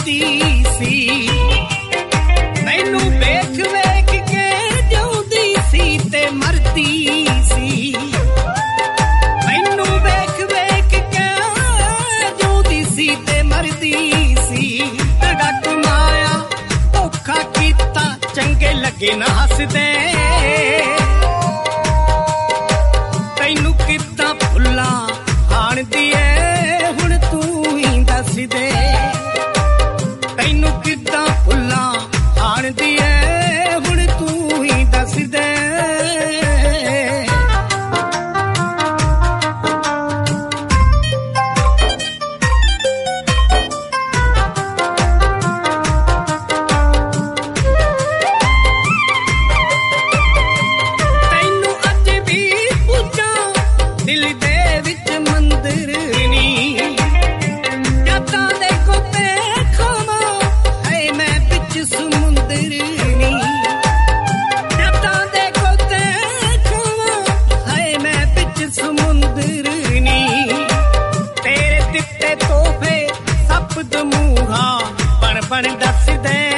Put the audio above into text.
ਮਰਦੀ ਸੀ। ਮੈਨੂੰ ਵੇਖ ਵੇਖ ਕੇ ਜਿਉਂਦੀ ਸੀ ਤੇ ਮਰਦੀ ਸੀ। ਮੈਨੂੰ ਵੇਖ ਵੇਖ ਕੇ ਜਿਉਂਦੀ ਸੀ ਤੇ ਮਰਦੀ ਸੀ। ਤੇਰਾ ਕਮਾਇਆ ਧੋਖਾ ਕੀਤਾ ਚੰਗੇ ਲੱਗੇ ਨਾ ਹੱਸਦੇ। ਤੈਨੂੰ ਕਿੱਦਾਂ ਭੁੱਲਾਂ ਆਣਦੀ ਏ ਹੁਣ ਤੂੰ ਹੀ ਦੱਸ ਦੇ। ਤੈਨੂੰ ਕਿੱਦਾਂ ਭੁੱਲਾਂ ਆਣਦੀ ਏ ਹੁਣ ਤੂੰ ਹੀ ਦੱਸ ਦੇ। ਤੈਨੂੰ ਅੱਜ ਵੀ ਪੁੱਛਾਂ ਦਿਲ ਦੇ ਵਿੱਚ ਮੰਦਰ ਨੀ। ਯਾਦਾਂ ਦੇ ਕੋਤੇ ਖਾਵਾਂ ਹੈ ਮੈਂ ਵਿੱਚ ਸਮੁੰਦਰ ਨੀ। ਯਾਦਾਂ ਦੇ ਕੋਤੇ ਖਾਵਾਂ ਹੈ ਮੈਂ ਵਿੱਚ ਸਮੁੰਦਰ ਨੀ। ਤੇਰੇ ਦਿੱਤੇ ਤੋਹਫੇ ਸਭ ਦਮੂਹਾ ਬਣ ਬਣ ਦੱਸਦੇ।